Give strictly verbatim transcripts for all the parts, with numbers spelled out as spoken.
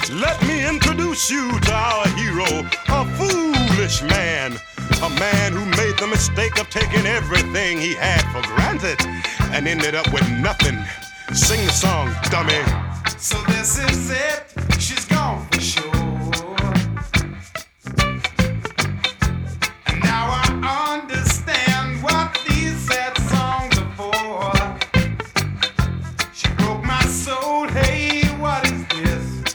Let me introduce you to our hero, a foolish man, a man who made the mistake of taking everything he had for granted and ended up with nothing. Sing the song, dummy. So this is it, she's gone for sure. And now I understand what these sad songs are for. She broke my soul, hey, what is this?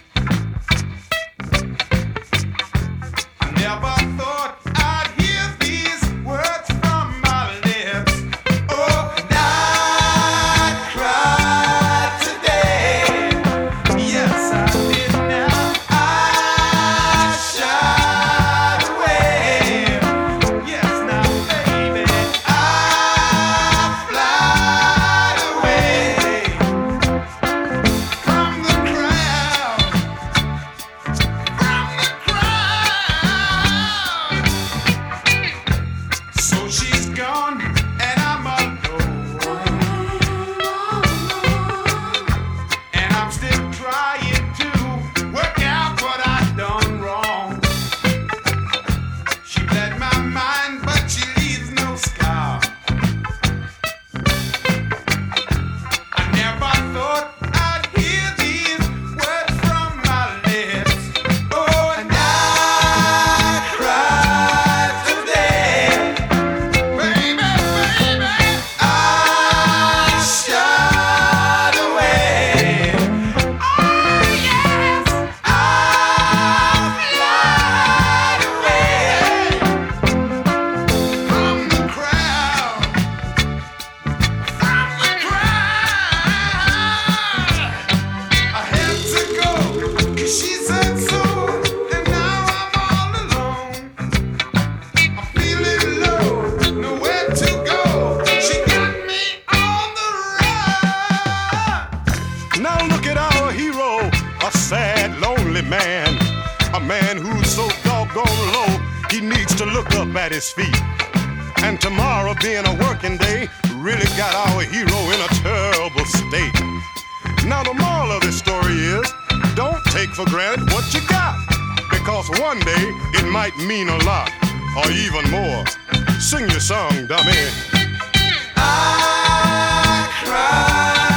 I never thought I'd hear these words from my lips. Oh, and I cried today. Yes, I did now. I shied away. Yes, now, baby, I fly away from the crowd, from the crowd. So she's gone and I'm alone, and I'm still trying to work out what I've done wrong. She bled my mind, but she leaves no scar. I never thought I'd hear these words from my lips. Oh, and I cried today. Baby, baby, I shied away. Oh, yes, I flied away from the crowd, from the crowd. I had to go, 'cause she said so, and now I'm all alone. I'm feeling low, nowhere to go. She got me on the run. Now look at our hero, a sad, lonely man, a man who's so doggone low, he needs to look up at his feet. And tomorrow being a working day really got our hero in a terrible state. Now the moral of this story is, don't take for granted what you got, because one day it might mean a lot, or even more. Sing your song, dummy. I cried